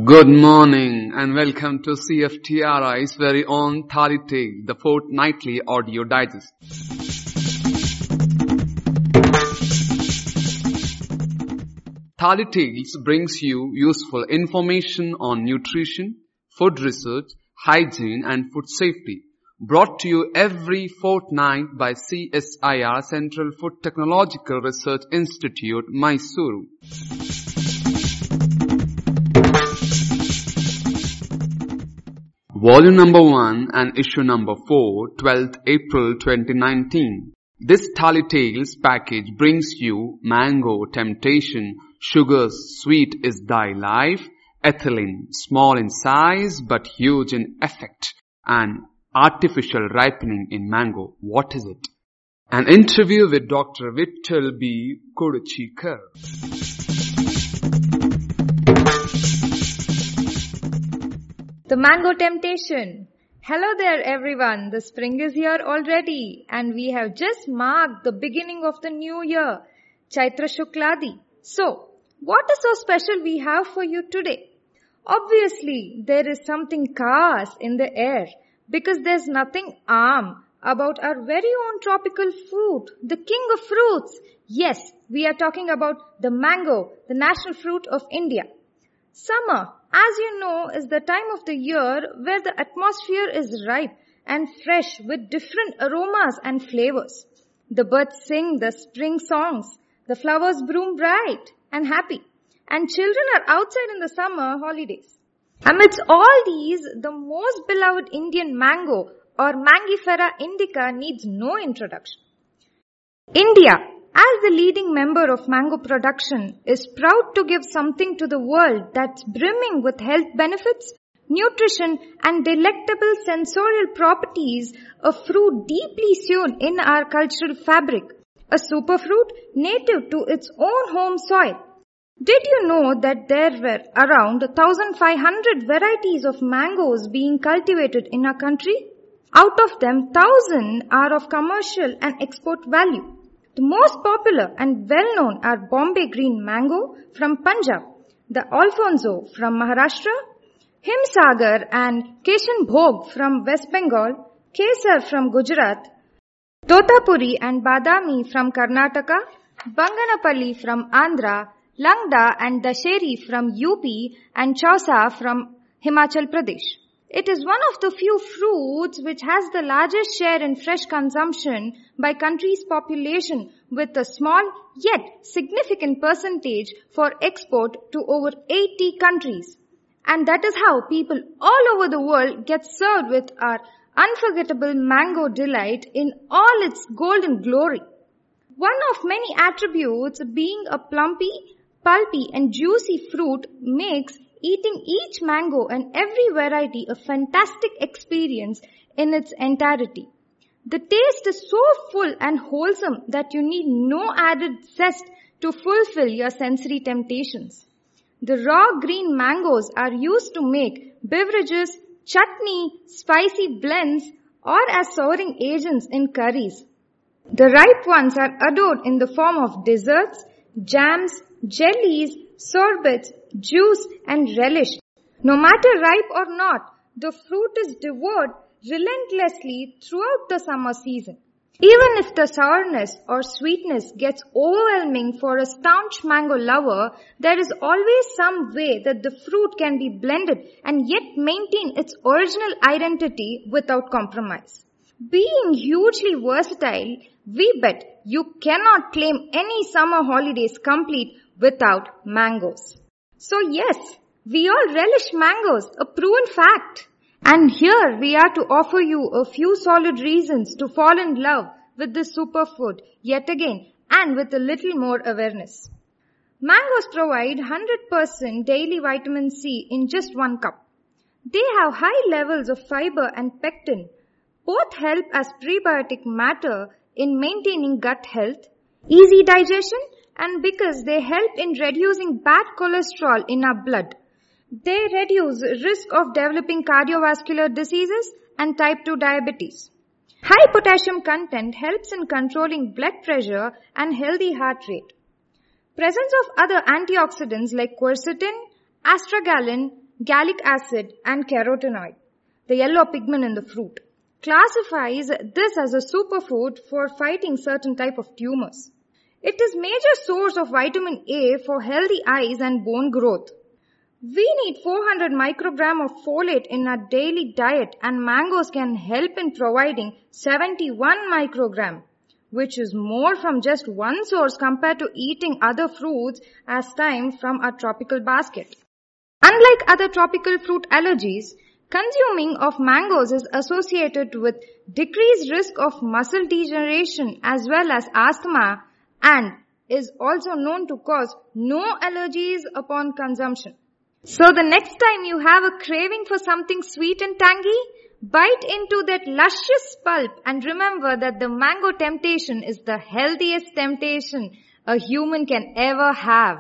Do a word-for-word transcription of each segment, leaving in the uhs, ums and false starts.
Good morning and welcome to C F T R I's very own Thali Tale, the fortnightly audio digest. Thali Tales brings you useful information on nutrition, food research, hygiene and food safety. Brought to you every fortnight by C S I R Central Food Technological Research Institute, Mysuru. Volume number one and issue number four, twelfth April twenty nineteen. This Thali Tales package brings you Mango Temptation, Sugar's Sweet is Thy Life, Ethylene, small in size but huge in effect, and Artificial Ripening in Mango. What is it? An interview with Doctor Vittal B. Kuruchikar. The Mango Temptation. Hello there everyone, the spring is here already and we have just marked the beginning of the new year, Chaitra Shukladi. So, what is so special we have for you today? Obviously, there is something khas in the air because there's nothing aam about our very own tropical fruit, the king of fruits. Yes, we are talking about the mango, the national fruit of India. Summer, as you know, is the time of the year where the atmosphere is ripe and fresh with different aromas and flavors. The birds sing the spring songs, the flowers bloom bright and happy, and children are outside in the summer holidays. Amidst all these, the most beloved Indian mango or Mangifera indica needs no introduction. India, as the leading member of mango production, is proud to give something to the world that's brimming with health benefits, nutrition and delectable sensorial properties, a fruit deeply sewn in our cultural fabric, a superfruit native to its own home soil. Did you know that there were around one thousand five hundred varieties of mangoes being cultivated in our country? Out of them, one thousand are of commercial and export value. The most popular and well-known are Bombay Green Mango from Punjab, the Alfonso from Maharashtra, Himsagar and Keshan Bhog from West Bengal, Kesar from Gujarat, Totapuri and Badami from Karnataka, Banganapalli from Andhra, Langda and Dasheri from U P and Chausa from Himachal Pradesh. It is one of the few fruits which has the largest share in fresh consumption by country's population with a small yet significant percentage for export to over eighty countries. And that is how people all over the world get served with our unforgettable mango delight in all its golden glory. One of many attributes being a plumpy, pulpy and juicy fruit makes eating each mango and every variety a fantastic experience in its entirety. The taste is so full and wholesome that you need no added zest to fulfill your sensory temptations. The raw green mangoes are used to make beverages, chutney, spicy blends or as souring agents in curries. The ripe ones are adored in the form of desserts, jams, jellies, sorbets, juice and relish. No matter ripe or not, the fruit is devoured relentlessly throughout the summer season. Even if the sourness or sweetness gets overwhelming for a staunch mango lover, there is always some way that the fruit can be blended and yet maintain its original identity without compromise. Being hugely versatile, we bet you cannot claim any summer holidays complete without mangoes. So yes, we all relish mangoes, a proven fact. And here we are to offer you a few solid reasons to fall in love with this superfood yet again and with a little more awareness. Mangoes provide one hundred percent daily vitamin C in just one cup. They have high levels of fiber and pectin. Both help as prebiotic matter in maintaining gut health, easy digestion, and because they help in reducing bad cholesterol in our blood. They reduce risk of developing cardiovascular diseases and type two diabetes. High potassium content helps in controlling blood pressure and healthy heart rate. Presence of other antioxidants like quercetin, astragalin, gallic acid, and carotenoid, the yellow pigment in the fruit, classifies this as a superfood for fighting certain type of tumors. It is major source of vitamin A for healthy eyes and bone growth. We need four hundred microgram of folate in our daily diet, and mangoes can help in providing seventy-one microgram, which is more from just one source compared to eating other fruits as time from our tropical basket. Unlike other tropical fruit allergies, consuming of mangoes is associated with decreased risk of muscle degeneration as well as asthma, and is also known to cause no allergies upon consumption. So the next time you have a craving for something sweet and tangy, bite into that luscious pulp and remember that the mango temptation is the healthiest temptation a human can ever have.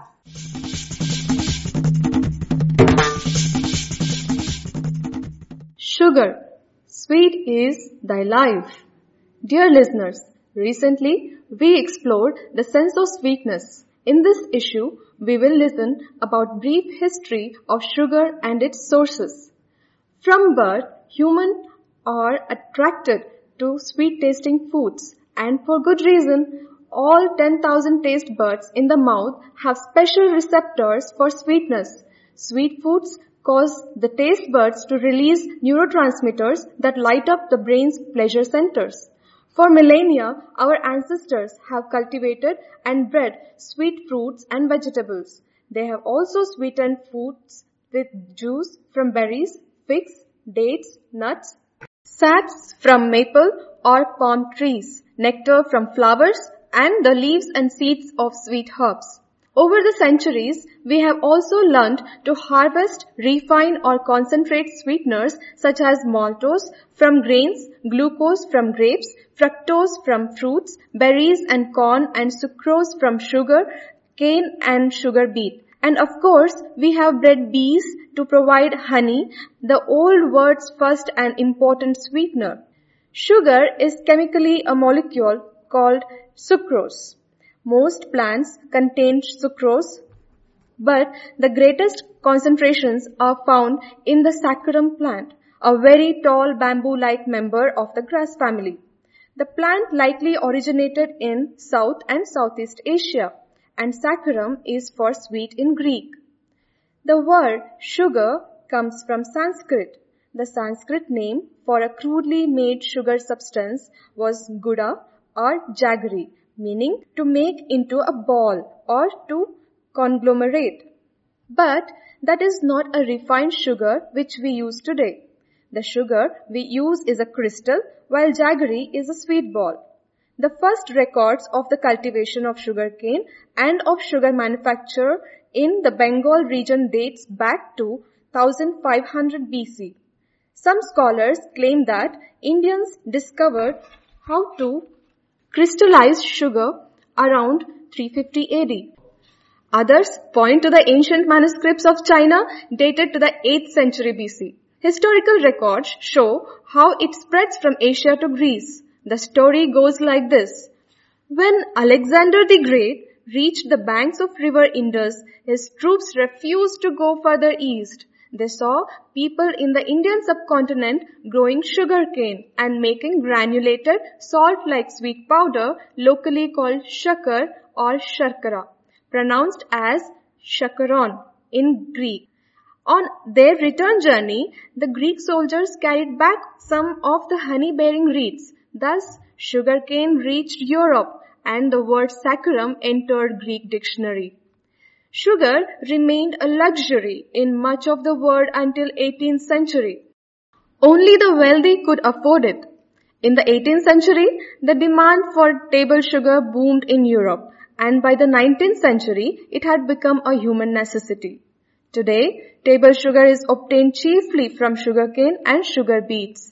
Sugar, sweet is thy life. Dear listeners, recently we explored the sense of sweetness. In this issue, we will listen about brief history of sugar and its sources. From birth, humans are attracted to sweet-tasting foods, and for good reason. All ten thousand taste buds in the mouth have special receptors for sweetness. Sweet foods cause the taste buds to release neurotransmitters that light up the brain's pleasure centers. For millennia, our ancestors have cultivated and bred sweet fruits and vegetables. They have also sweetened foods with juice from berries, figs, dates, nuts, saps from maple or palm trees, nectar from flowers, and the leaves and seeds of sweet herbs. Over the centuries, we have also learned to harvest, refine or concentrate sweeteners such as maltose from grains, glucose from grapes, fructose from fruits, berries and corn, and sucrose from sugar, cane and sugar beet. And of course, we have bred bees to provide honey, the old world's first and important sweetener. Sugar is chemically a molecule called sucrose. Most plants contain sucrose, but the greatest concentrations are found in the saccharum plant, a very tall bamboo-like member of the grass family. The plant likely originated in South and Southeast Asia, and saccharum is for sweet in Greek. The word sugar comes from Sanskrit. The Sanskrit name for a crudely made sugar substance was guda or jaggery, meaning to make into a ball or to conglomerate. But that is not a refined sugar which we use today. The sugar we use is a crystal, while jaggery is a sweet ball. The first records of the cultivation of sugarcane and of sugar manufacture in the Bengal region dates back to fifteen hundred B C. Some scholars claim that Indians discovered how to crystallize sugar around three fifty A D. Others point to the ancient manuscripts of China dated to the eighth century B C. Historical records show how it spreads from Asia to Greece. The story goes like this. When Alexander the Great reached the banks of river Indus, his troops refused to go further east. They saw people in the Indian subcontinent growing sugarcane and making granulated salt-like sweet powder locally called shakar or sharkara, pronounced as shakaron in Greek. On their return journey, the Greek soldiers carried back some of the honey-bearing reeds. Thus, sugarcane reached Europe and the word saccharum entered Greek dictionary. Sugar remained a luxury in much of the world until eighteenth century. Only the wealthy could afford it. In the eighteenth century, the demand for table sugar boomed in Europe, and by the nineteenth century, it had become a human necessity. Today, table sugar is obtained chiefly from sugarcane and sugar beets.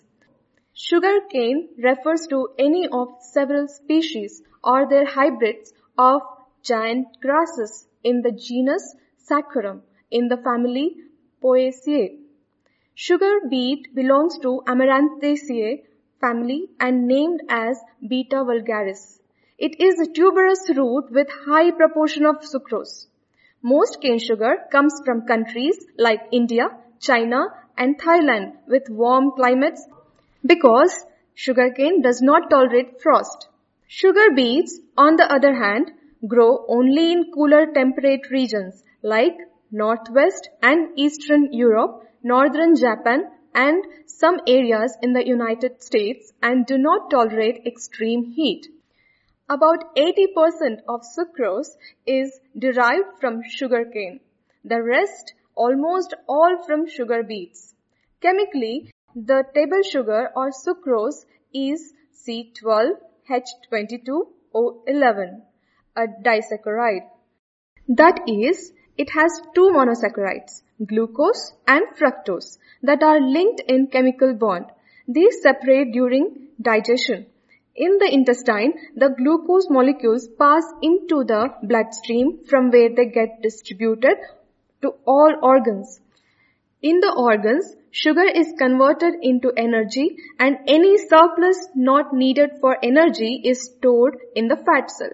Sugarcane refers to any of several species or their hybrids of giant grasses in the genus Saccharum, in the family Poaceae. Sugar beet belongs to Amaranthaceae family and named as Beta vulgaris. It is a tuberous root with high proportion of sucrose. Most cane sugar comes from countries like India, China and Thailand with warm climates because sugarcane does not tolerate frost. Sugar beets, on the other hand, grow only in cooler temperate regions like Northwest and Eastern Europe, Northern Japan, and some areas in the United States and do not tolerate extreme heat. About eighty percent of sucrose is derived from sugarcane. The rest, almost all from sugar beets. Chemically, the table sugar or sucrose is C twelve H twenty-two O eleven, a disaccharide. That is, it has two monosaccharides, glucose and fructose, that are linked in chemical bond. These separate during digestion. In the intestine, the glucose molecules pass into the bloodstream from where they get distributed to all organs. In the organs, sugar is converted into energy and any surplus not needed for energy is stored in the fat cell.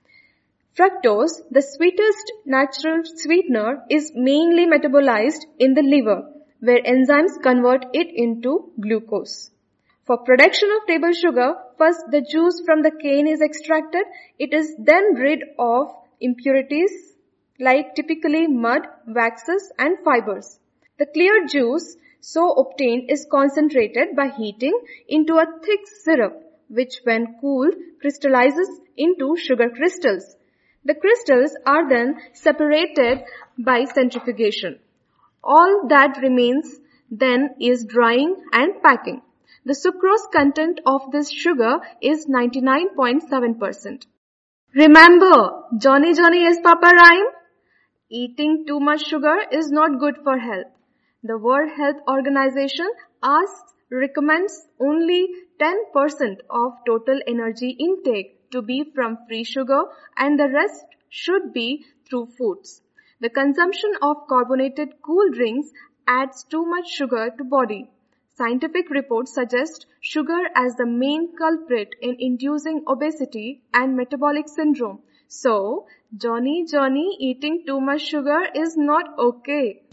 Fructose, the sweetest natural sweetener, is mainly metabolized in the liver, where enzymes convert it into glucose. For production of table sugar, first the juice from the cane is extracted. It is then rid of impurities like typically mud, waxes and fibers. The clear juice so obtained is concentrated by heating into a thick syrup, which when cooled crystallizes into sugar crystals. The crystals are then separated by centrifugation. All that remains then is drying and packing. The sucrose content of this sugar is ninety-nine point seven percent. Remember, Johnny Johnny is Papa rhyme? Eating too much sugar is not good for health. The World Health Organization asks, recommends only ten percent of total energy intake to be from free sugar and the rest should be through foods. The consumption of carbonated cool drinks adds too much sugar to body. Scientific reports suggest sugar as the main culprit in inducing obesity and metabolic syndrome. So, Johnny Johnny eating too much sugar is not okay.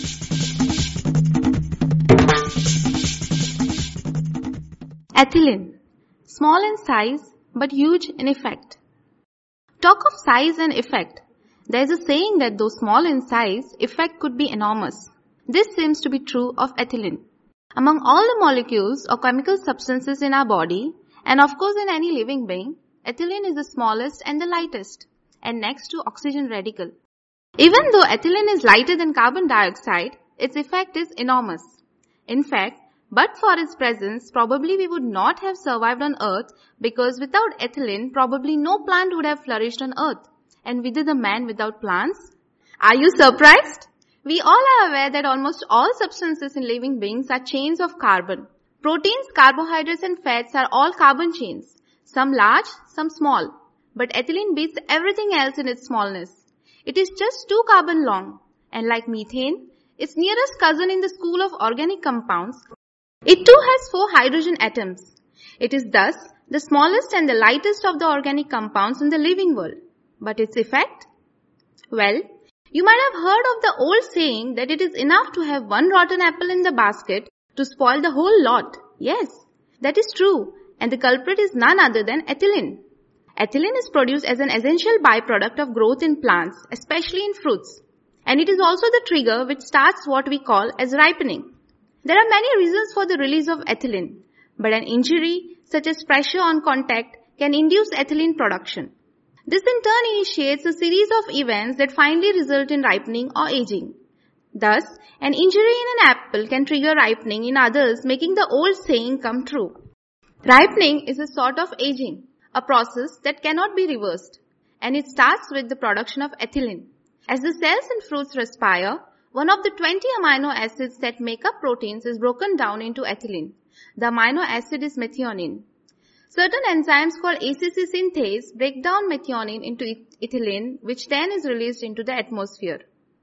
Ethylene. Small in size but huge in effect. Talk of size and effect. There is a saying that though small in size, effect could be enormous. This seems to be true of ethylene. Among all the molecules or chemical substances in our body, and of course in any living being, ethylene is the smallest and the lightest, and next to oxygen radical. Even though ethylene is lighter than carbon dioxide, its effect is enormous. In fact, but for its presence, probably we would not have survived on Earth because without ethylene, probably no plant would have flourished on Earth. And whither the man without plants? Are you surprised? We all are aware that almost all substances in living beings are chains of carbon. Proteins, carbohydrates and fats are all carbon chains. Some large, some small. But ethylene beats everything else in its smallness. It is just two carbon long. And like methane, its nearest cousin in the school of organic compounds, it too has four hydrogen atoms. It is thus the smallest and the lightest of the organic compounds in the living world. But its effect? Well, you might have heard of the old saying that it is enough to have one rotten apple in the basket to spoil the whole lot. Yes, that is true. And the culprit is none other than ethylene. Ethylene is produced as an essential byproduct of growth in plants, especially in fruits. And it is also the trigger which starts what we call as ripening. There are many reasons for the release of ethylene, but an injury, such as pressure on contact, can induce ethylene production. This in turn initiates a series of events that finally result in ripening or aging. Thus, an injury in an apple can trigger ripening in others, making the old saying come true. Ripening is a sort of aging, a process that cannot be reversed, and it starts with the production of ethylene. As the cells in fruits respire, one of the twenty amino acids that make up proteins is broken down into ethylene. The amino acid is methionine. Certain enzymes called A C C synthase break down methionine into ethylene, which then is released into the atmosphere.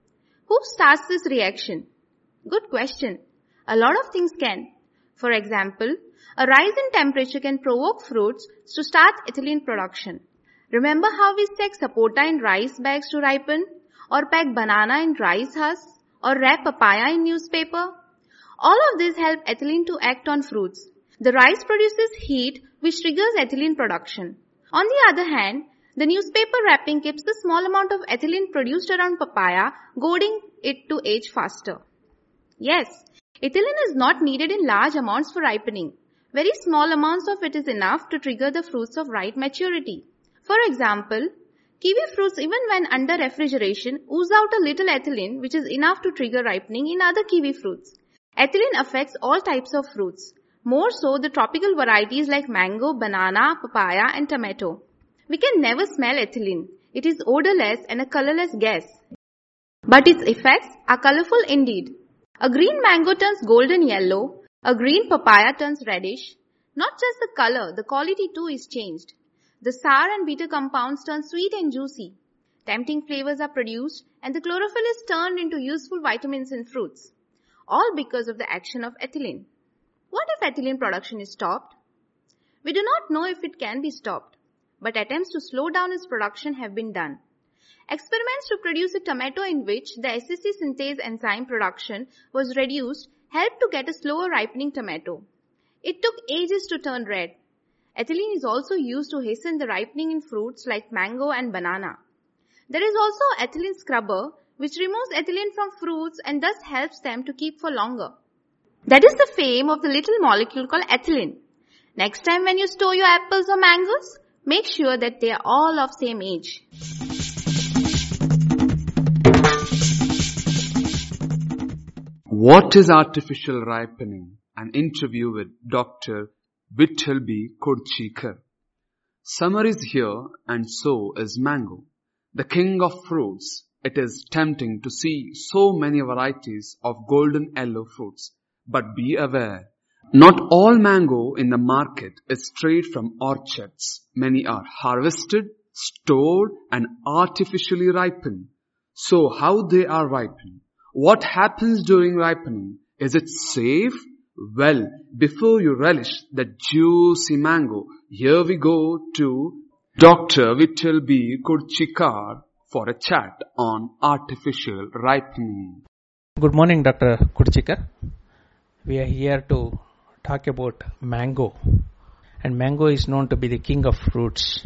Who starts this reaction? Good question. A lot of things can. For example, a rise in temperature can provoke fruits to start ethylene production. Remember how we stack sapota in rice bags to ripen? Or pack banana in rice husks? or wrap papaya in newspaper? All of this help ethylene to act on fruits. The rice produces heat which triggers ethylene production. On the other hand, the newspaper wrapping keeps the small amount of ethylene produced around papaya, goading it to age faster. Yes, ethylene is not needed in large amounts for ripening. Very small amounts of it is enough to trigger the fruits of ripe maturity. For example, kiwi fruits, even when under refrigeration, ooze out a little ethylene which is enough to trigger ripening in other kiwi fruits. Ethylene affects all types of fruits, more so the tropical varieties like mango, banana, papaya and tomato. We can never smell ethylene. It is odorless and a colorless gas. But its effects are colorful indeed. A green mango turns golden yellow. A green papaya turns reddish. Not just the color, the quality too is changed. The sour and bitter compounds turn sweet and juicy. Tempting flavors are produced and the chlorophyll is turned into useful vitamins in fruits. All because of the action of ethylene. What if ethylene production is stopped? We do not know if it can be stopped, but attempts to slow down its production have been done. Experiments to produce a tomato in which the S S C synthase enzyme production was reduced helped to get a slower ripening tomato. It took ages to turn red. Ethylene is also used to hasten the ripening in fruits like mango and banana. There is also ethylene scrubber which removes ethylene from fruits and thus helps them to keep for longer. That is the fame of the little molecule called ethylene. Next time when you store your apples or mangoes, make sure that they are all of same age. What is artificial ripening? An interview with Doctor Vittal B. Kurchikar. Summer is here and so is mango. The king of fruits. It is tempting to see so many varieties of golden yellow fruits. But be aware, not all mango in the market is straight from orchards. Many are harvested, stored and artificially ripened. So how they are ripened? What happens during ripening? Is it safe? Well, before you relish the juicy mango, here we go to Doctor Vittal B. Kurchikar for a chat on artificial ripening. Good morning, Doctor Kurchikar. We are here to talk about mango. And mango is known to be the king of fruits.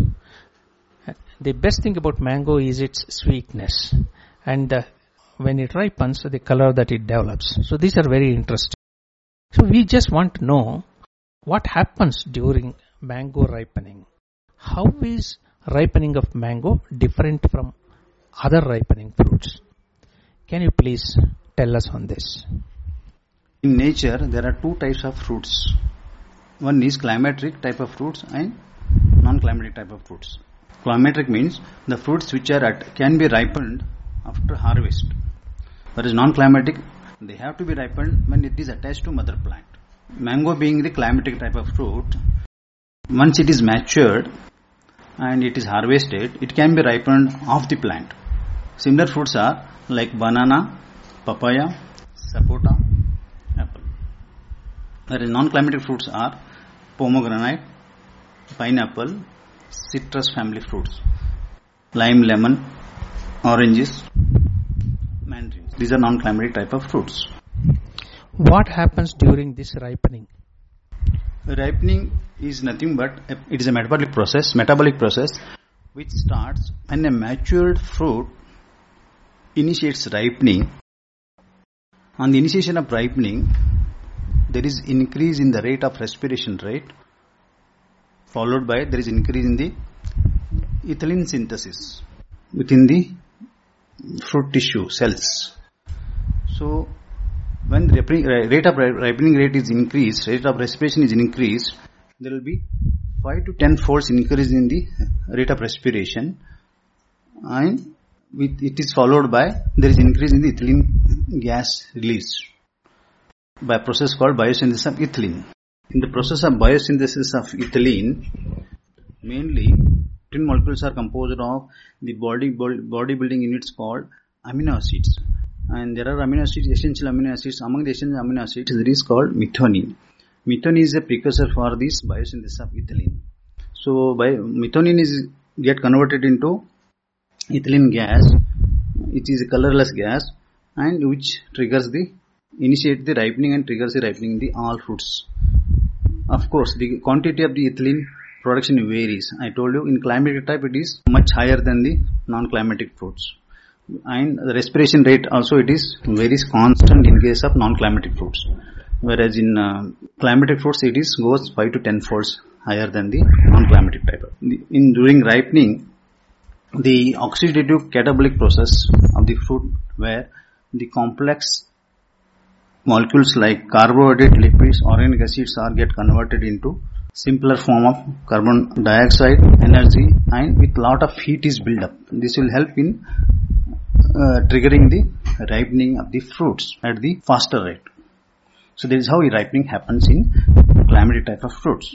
The best thing about mango is its sweetness. And uh, when it ripens, the color that it develops. So these are very interesting. So we just want to know what happens during mango ripening. How is ripening of mango different from other ripening fruits? Can you please tell us on this? In nature, there are two types of fruits. One is climateric type of fruits and non-climateric type of fruits. Climateric means the fruits which are at can be ripened after harvest. Whereas non-climatic, they have to be ripened when it is attached to mother plant. Mango being the climatic type of fruit, once it is matured and it is harvested, it can be ripened off the plant. Similar fruits are like banana, papaya, sapota, apple. Whereas non-climatic fruits are pomegranate, pineapple, citrus family fruits, lime, lemon, oranges, mandarins. These are non-climatic type of fruits. What happens during this ripening? Ripening is nothing but a, it is a metabolic process, metabolic process which starts when a matured fruit initiates ripening. On the initiation of ripening, there is increase in the rate of respiration rate, followed by there is increase in the ethylene synthesis within the fruit tissue cells. So when the rate of ripening rate is increased, rate of respiration is increased, there will be five to ten folds increase in the rate of respiration, and with it is followed by there is increase in the ethylene gas release by a process called biosynthesis of ethylene. In the process of biosynthesis of ethylene, mainly ethylene molecules are composed of the body body building units called amino acids. And there are amino acids, essential amino acids. Among the essential amino acids, there is called methionine. Methionine is a precursor for this biosynthesis of ethylene. So, by methionine is get converted into ethylene gas. It is a colorless gas, and which triggers the initiate the ripening and triggers the ripening in the all fruits. Of course, the quantity of the ethylene production varies. I told you in climatic type it is much higher than the non-climatic fruits. And the respiration rate also it is varies constant in case of non-climatic fruits. Whereas in uh, climatic fruits it is goes five to ten folds higher than the non-climatic type. In during ripening, the oxidative catabolic process of the fruit where the complex molecules like carbohydrate, lipids, organic acids are get converted into simpler form of carbon dioxide, energy, and with lot of heat is built up. This will help in uh, triggering the ripening of the fruits at the faster rate. So this is how ripening happens in climatic type of fruits.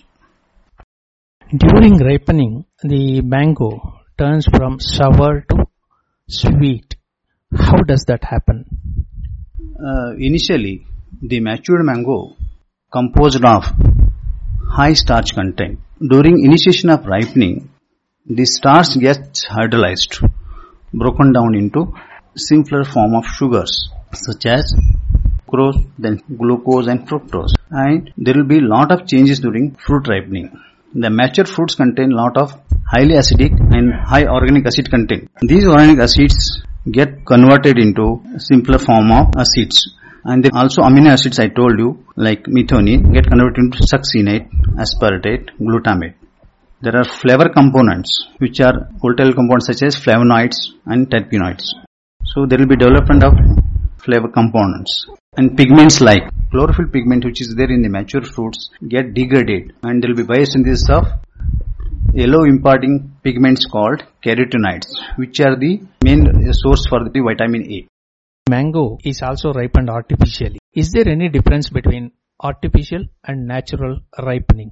During ripening, the mango turns from sour to sweet. How does that happen? Uh, initially, the matured mango composed of high starch content. During initiation of ripening, the starch gets hydrolyzed, broken down into simpler form of sugars such as sucrose, then glucose and fructose. And there will be lot of changes during fruit ripening. The mature fruits contain lot of highly acidic and high organic acid content. These organic acids get converted into simpler form of acids. And then also amino acids I told you like methionine get converted into succinate, aspartate, glutamate. There are flavor components which are volatile compounds such as flavonoids and terpenoids. So there will be development of flavor components. And pigments like chlorophyll pigment which is there in the mature fruits get degraded and there will be biosynthesis of yellow imparting pigments called carotenoids which are the main source for the vitamin A. Mango is also ripened artificially. Is there any difference between artificial and natural ripening?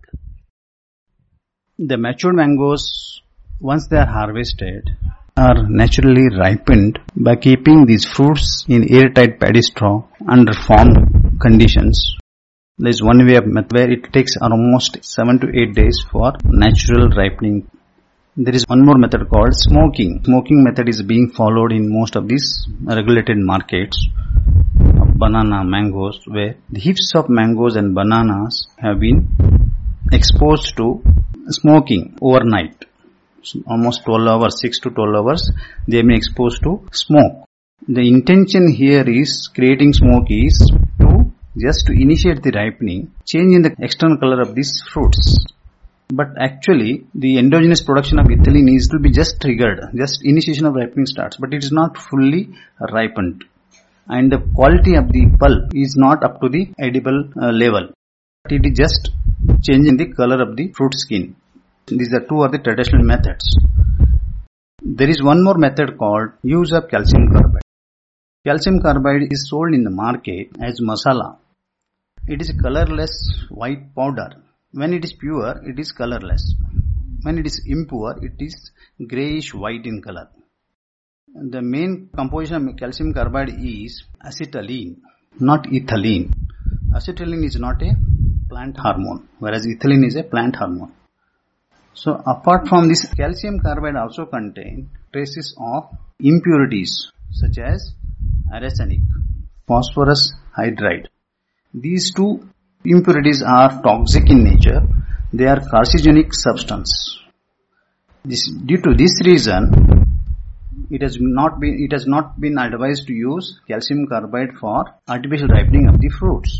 The matured mangoes, once they are harvested, are naturally ripened by keeping these fruits in airtight paddy straw under farm conditions. There is one way of method where it takes almost seven to eight days for natural ripening. There is one more method called smoking. Smoking method is being followed in most of these regulated markets of banana, mangoes, where the heaps of mangoes and bananas have been exposed to smoking overnight. So almost twelve hours, six to twelve hours, they have been exposed to smoke. The intention here is creating smoke is to just to initiate the ripening, changing the external color of these fruits. But actually, the endogenous production of ethylene is to be just triggered, just initiation of ripening starts, but it is not fully ripened. And the quality of the pulp is not up to the edible uh, level. It is just changing the color of the fruit skin. These are two of the traditional methods. There is one more method called use of calcium carbide. Calcium carbide is sold in the market as masala. It is a colorless white powder. When it is pure, it is colorless. When it is impure, it is grayish white in color. The main composition of calcium carbide is acetylene, not ethylene. Acetylene is not a plant hormone, whereas ethylene is a plant hormone. So apart from this, calcium carbide also contain traces of impurities such as arsenic, phosphorus hydride. These two impurities are toxic in nature. They are carcinogenic substance. This, due to this reason, it has not been it has not been advised to use calcium carbide for artificial ripening of the fruits.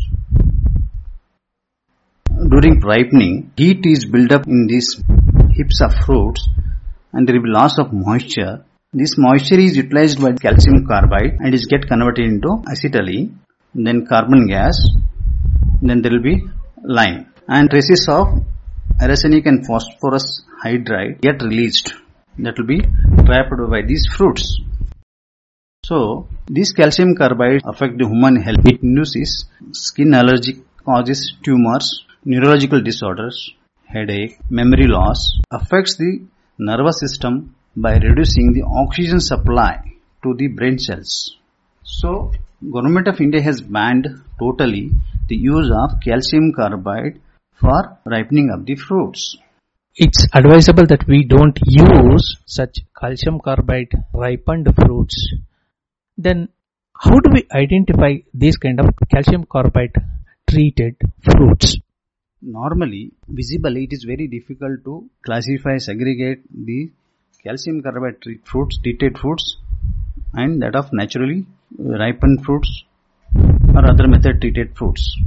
During ripening, heat is built up in these heaps of fruits and there will be loss of moisture. This moisture is utilized by calcium carbide and is get converted into acetylene, then carbon gas, then there will be lime. And traces of arsenic and phosphorus hydride get released. That will be trapped by these fruits. So, this calcium carbide affect the human health. It induces skin allergy, causes tumors, neurological disorders, headache, memory loss, affects the nervous system by reducing the oxygen supply to the brain cells. So, Government of India has banned totally the use of calcium carbide for ripening of the fruits. It's advisable that we don't use such calcium carbide ripened fruits. Then How do we identify these kind of calcium carbide treated fruits? Normally, visibly it is very difficult to classify, segregate the calcium carbide treat fruits, treated fruits and that of naturally ripened fruits or other method treated fruits.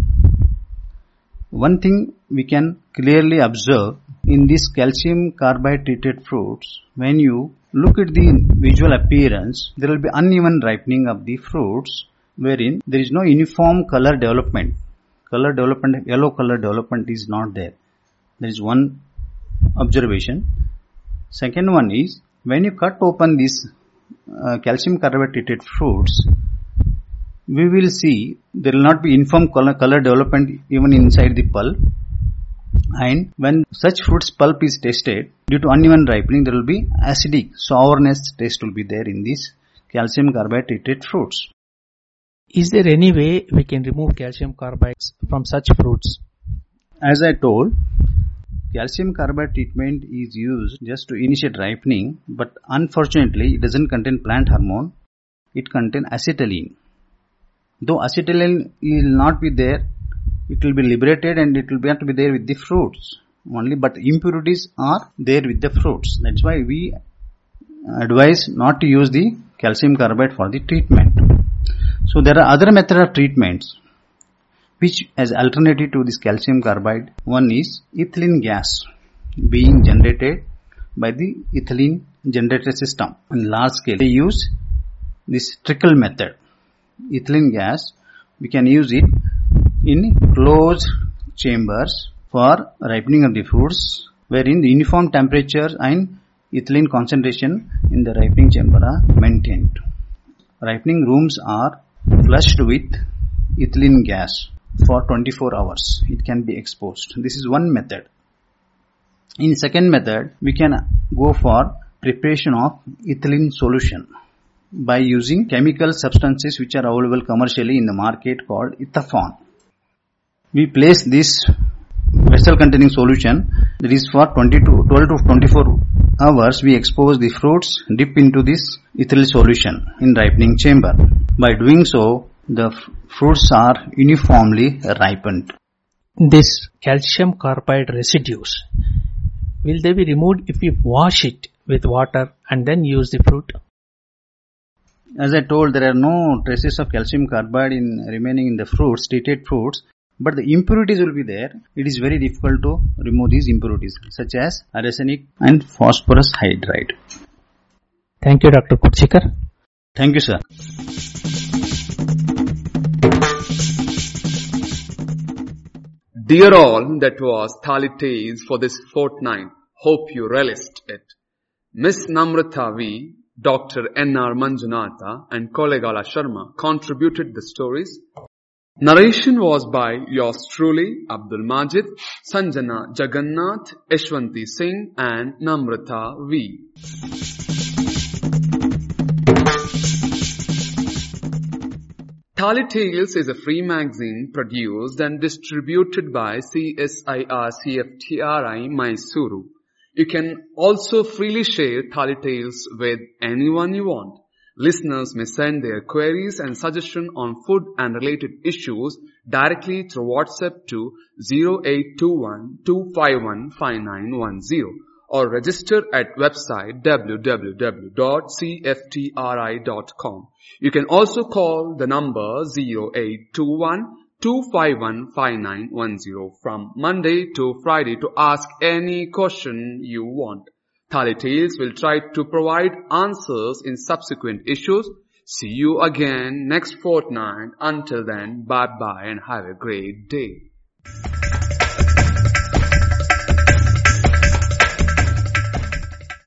One thing we can clearly observe in these calcium carbide treated fruits, when you look at the visual appearance, there will be uneven ripening of the fruits wherein there is no uniform color development. Color development, yellow color development is not there. There is one observation. Second one is, when you cut open these uh, calcium carbide treated fruits, we will see there will not be uniform color, color development even inside the pulp. And when such fruits pulp is tasted, due to uneven ripening, there will be acidic, sourness taste will be there in these calcium carbide treated fruits. Is there any way we can remove calcium carbides from such fruits? As I told, calcium carbide treatment is used just to initiate ripening, but unfortunately it doesn't contain plant hormone, it contains acetylene. Though acetylene will not be there, it will be liberated and it will not be there with the fruits only, but impurities are there with the fruits. That's why we advise not to use the calcium carbide for the treatment. So there are other methods of treatments which as alternative to this calcium carbide. One is ethylene gas being generated by the ethylene generator system. In large scale they use this trickle method. Ethylene gas, we can use it in closed chambers for ripening of the fruits, wherein the uniform temperature and ethylene concentration in the ripening chamber are maintained. Ripening rooms are flushed with ethylene gas for twenty-four hours. It can be exposed. This is one method. In second method, we can go for preparation of ethylene solution by using chemical substances which are available commercially in the market called ethafone. We place this vessel containing solution, that is for twenty-two, twelve to twenty-four hours we expose the fruits, dip into this ethyl solution in ripening chamber. By doing so, the f- fruits are uniformly ripened. This calcium carbide residues, will they be removed if we wash it with water and then use the fruit? As I told, there are no traces of calcium carbide in remaining in the fruits, treated fruits, but the impurities will be there. It is very difficult to remove these impurities, such as arsenic and phosphorus hydride. Thank you, Doctor Kudchikar. Thank you, sir. Dear all, that was Thali Tales for this fortnight. Hope you relished it. Miss Namrata V, Doctor N R Manjunatha and Kolegala Sharma contributed the stories. Narration was by yours truly, Abdul Majid, Sanjana Jagannath, Ishwanti Singh and Namrata V. Thali Tales is a free magazine produced and distributed by C S I R C F T R I Mysuru. You can also freely share Thali Tales with anyone you want. Listeners may send their queries and suggestions on food and related issues directly through WhatsApp to zero eight two one two five one five nine one zero or register at website w w w dot c f t r i dot com. You can also call the number zero eight two one two five one five nine one zero from Monday to Friday to ask any question you want. Thali Tales will try to provide answers in subsequent issues. See you again next fortnight. Until then, bye bye and have a great day.